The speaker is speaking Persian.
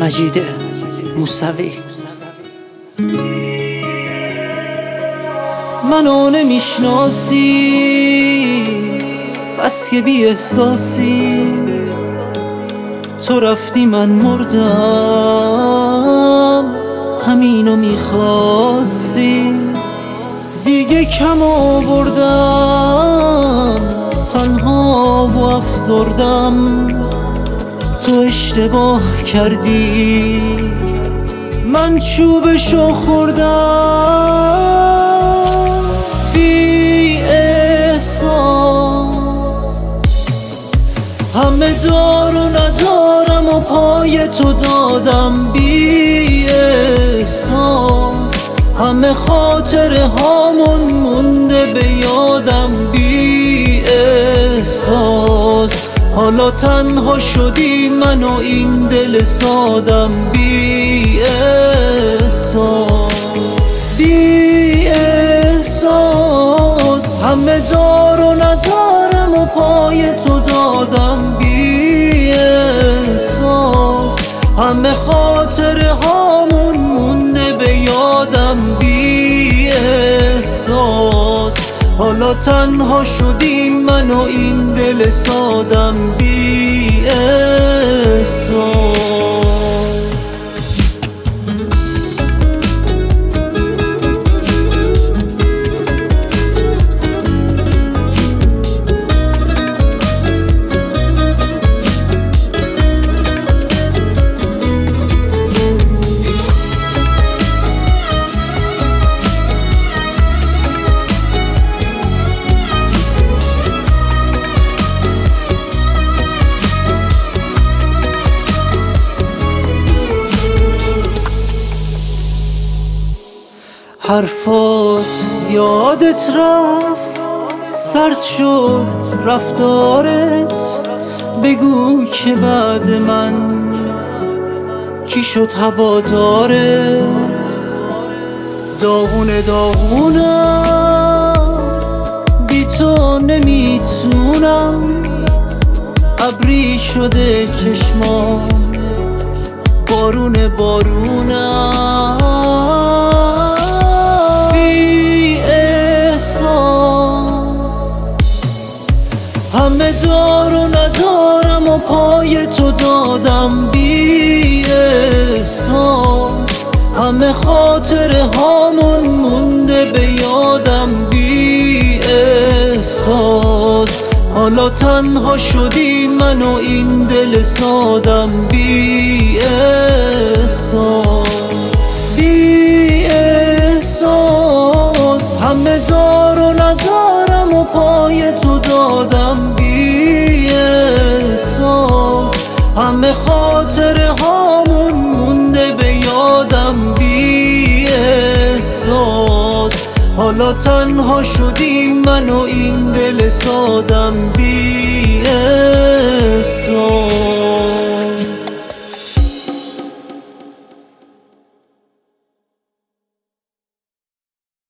مجید موسوی. منو نمیشناسی بس که بی احساسی، تو رفتی من مردم همینو میخواستی. دیگه کم آوردم تنها و افسردم، تو اشتباه کردی من چوبشو خوردم. بی احساس همه دار و ندارم و پای تو دادم. بی احساس همه خاطره هامون مونده به یادم. بی احساس حالا تنها شدی من و این دل سادم. بی احساس بی احساس همه دار و ندارم و پای تو دادم. بی احساس همه خاطره هامون مونده به یادم. بی احساس حالا تنها شدی من و این دل سادم. بی احساس حرفات یادت رفت، سرد شد رفتارت. بگو که بعد من کی شد هوادارت. داغونه داغونم بی تو نمیتونم، ابری شده چشمام بارونه بارونم. همه دار و ندارم و پای تو دادم. بی احساس همه خاطره هامون مونده به یادم. بی احساس حالا تنها شدی من و این دل سادم. بی احساس بی احساس همه دار و ندارم و پای تو دادم. بی احساس همه خاطره هامون مونده به یادم. بی احساس حالا تنها شدی من و این دل سادم. بی